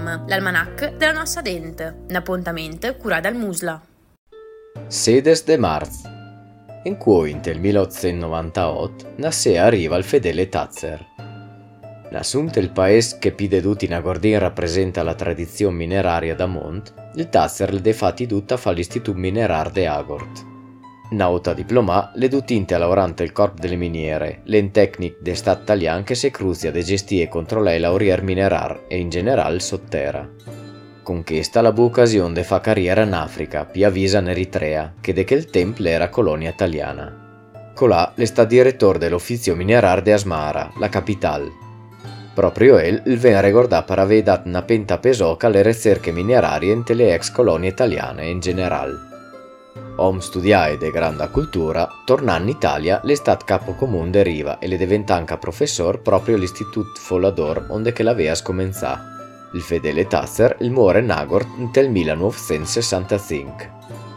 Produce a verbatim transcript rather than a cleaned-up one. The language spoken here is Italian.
Rom, l'almanach della nostra dente, appuntamente cura dal Musla. Sedes de marz. In cui nel milleottocentonovantotto nasce arriva il fedele Tazzer. Nassumt il paese che pide duti in Agordin rappresenta la tradizione mineraria da Mont, il Tazzer le defatti tutta fa l'Istitut Minerar de Agort. Nauta diplomà, le dutinte a lavorante il corpo delle miniere, l'en tecnic de stat italian che se cruzia de gestire e controllare l'aurier minerar e in generale sotterra. Conquista la bu occasione de fa carriera in Africa, pia visa in Eritrea, che de quel tempo era colonia italiana. Colà le sta direttore dell'Uffizio Minerar de Asmara, la capitale. Proprio el il ven ricordà per aver dato una penta pesoca alle ricerche minerarie in le ex colonie italiane in generale. Om studiae de grande cultura, tornando in Italia, le stat capo comune de Riva e le diventa anche professor proprio all'Istitut Follador onde che l'avea scomenzà. Il fedele Tazzer il muore in Agort nel millenovecentosessantacinque.